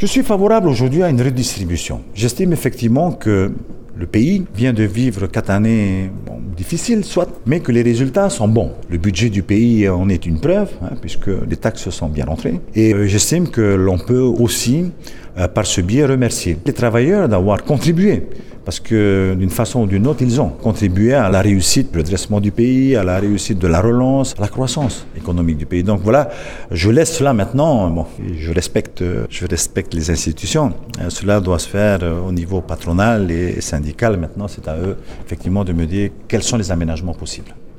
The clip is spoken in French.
Je suis favorable aujourd'hui à une redistribution. J'estime effectivement que le pays vient de vivre 4 années difficiles, soit, mais que les résultats sont bons. Le budget du pays en est une preuve, puisque les taxes sont bien rentrées. Et j'estime que l'on peut aussi, par ce biais, remercier les travailleurs d'avoir contribué. Parce que d'une façon ou d'une autre, ils ont contribué à la réussite du redressement du pays, à la réussite de la relance, à la croissance économique du pays. Donc voilà, je laisse cela maintenant. Je respecte les institutions. Cela doit se faire au niveau patronal et syndical. Maintenant, c'est à eux, effectivement, de me dire quels sont les aménagements possibles.